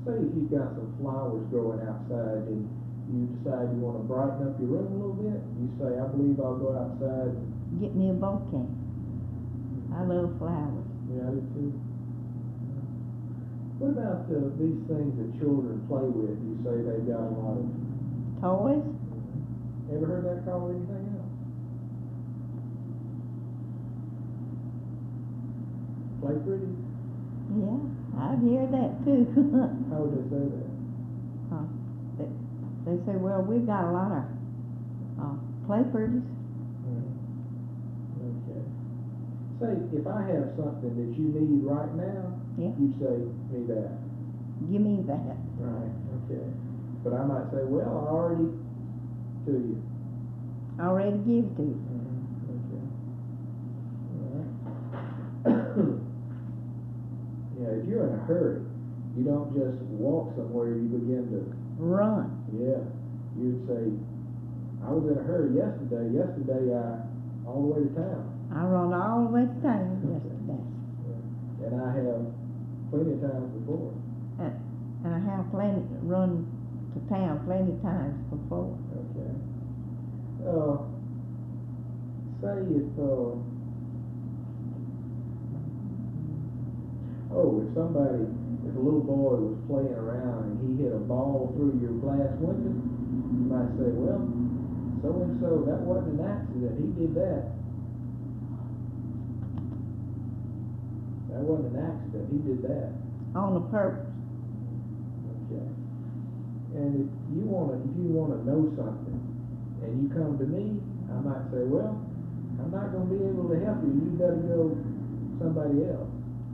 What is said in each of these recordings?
say if you've got some flowers growing outside and you decide you want to brighten up your room a little bit, you say, I believe I'll go outside. Get me a bouquet. I love flowers. Yeah, I do too. What about these things that children play with? You say they've got a lot of. Toys? Ever heard that called anything else? Play pretty? Yeah, I've heard that too. How would they say that? They say, well, we've got a lot of play pretties. Okay. Say, if I have something that you need right now, Yeah. you say me that. Give me that. Right, okay. But I might say, well, I already to you. Already give to you. Okay. All right. Yeah, if you're in a hurry, you don't just walk somewhere, you begin to. Run. Yeah. You'd say, I was in a hurry yesterday. Yesterday, all the way to town. I run all the way to town yesterday. Yeah. And I have plenty of times before. And I have run to town plenty of times before. Okay. Say if if a little boy was playing around and he hit a ball through your glass window, you might say, well, so and so, that wasn't an accident, he did that. That wasn't an accident, he did that. On the purpose. Okay. And if you wanna know something and you come to me, I might say, well, I'm not gonna be able to help you, you better go somebody else.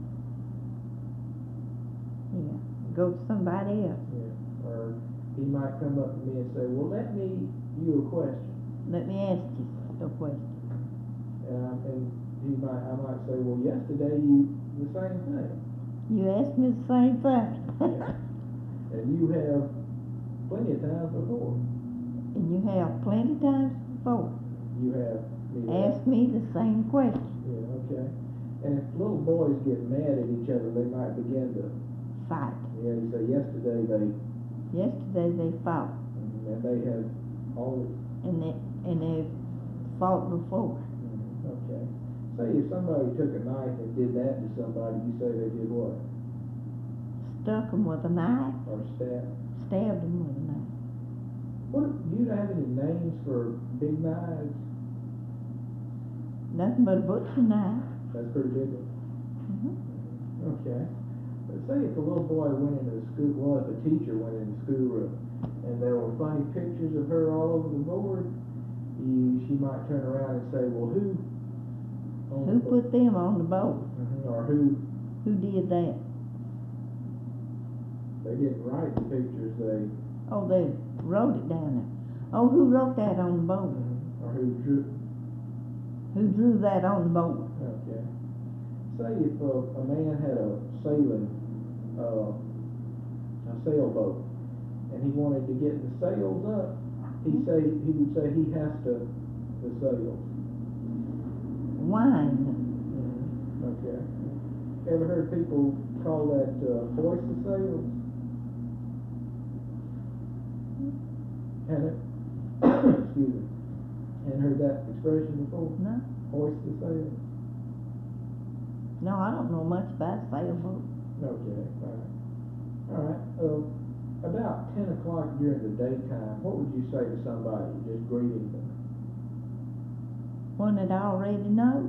Yeah. Go to somebody else. Yeah. Or he might come up to me and say, well, let me you a question. Let me ask you a question. And I might say, well, yesterday you the same thing. You asked me the same thing. Yeah. And you have plenty of times before. And you have plenty times before. You have asked me the same question. Yeah, okay. And if little boys get mad at each other, they might begin to fight. Yeah, you say yesterday they fought. And they have always. And they've fought before. Okay. Say if somebody took a knife and did that to somebody, you say they did what? Stuck them with a knife. Or Stabbed them with a knife. Do you have any names for big knives? Nothing but a butcher knife. That's pretty big one. Okay. But say if a little boy went into the school, well, if a teacher went in the schoolroom and there were funny pictures of her all over the board, she might turn around and say, well, who put them on the board? Or who did that? They didn't write the pictures, they wrote it down there. Oh, who wrote that on the board? Or who drew that on the board? Okay. Say if a man had a sailboat and he wanted to get the sails up, he would say he has to the sails. Wind. Okay. Ever heard people call that hoist the sails? Excuse me. Hadn't heard that expression before? No. Hoist the sails? No, I don't know much about sailboat. Okay, all right. About 10 o'clock during the daytime, what would you say to somebody just greeting them? One that I already know.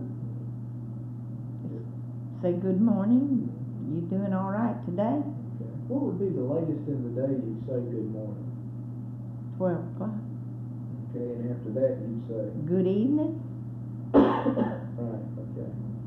Say good morning. You doing all right today? Okay. What would be the latest in the day you'd say good morning? 12 o'clock. Okay, and after that you'd say? Good evening. Right, okay.